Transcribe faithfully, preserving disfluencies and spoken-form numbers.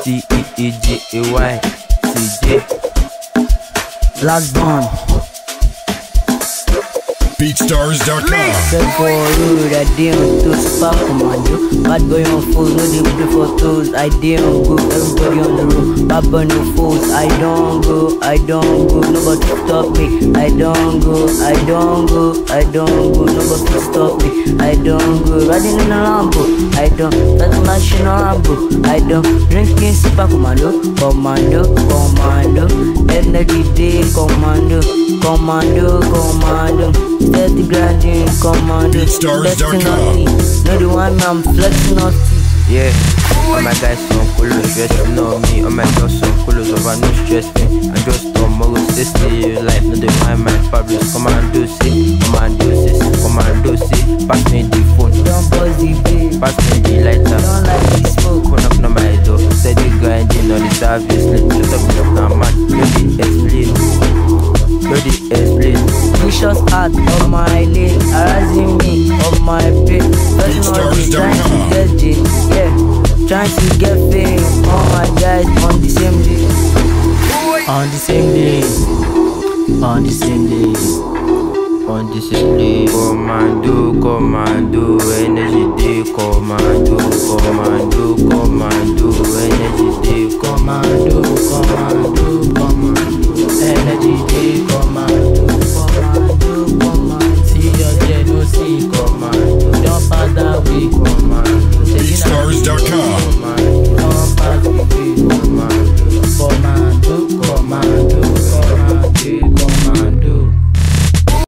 C E E G A Y C J. Last Bond. Beatstars dot com. Set for road, I didn't to spark commando. Bad boy on foes, no they play for toes. I didn't go, everybody on the road. Bad boy no foes, I don't go, I don't go. Nobody stop me. I don't go, I don't go, I don't go. Nobody stop me. I don't go. Riding in a Lambo, I don't. That's machine on Lambo, I don't. Drinking super commando, commando, commando. Energy day commando, commando, commando. Steady grinding, commando. Beatstars dot com. No the one I'm flexing on. Yeah, all my guys some coolers, dress you know me. All my girls some coolers, over no stress me. I just tomorrow sixty life, no they find my fabrics. Come and do see, come and do see, come and do see. Pass me the phone, Don't buzz the babe. pass me the lighter. Don't like the smoke. Open up no my door, steady grinding on the service. Let's up now man, ready explain, ready explain. Vicious art on my lane, harassing me on my pay. Personal day, trying to get it, yeah. Trying to get fame. All my guys on the same day. On the same day. On the same day. On the same day, commando, commando, energy day, commando, commando, commando, energy day, Commando, commando,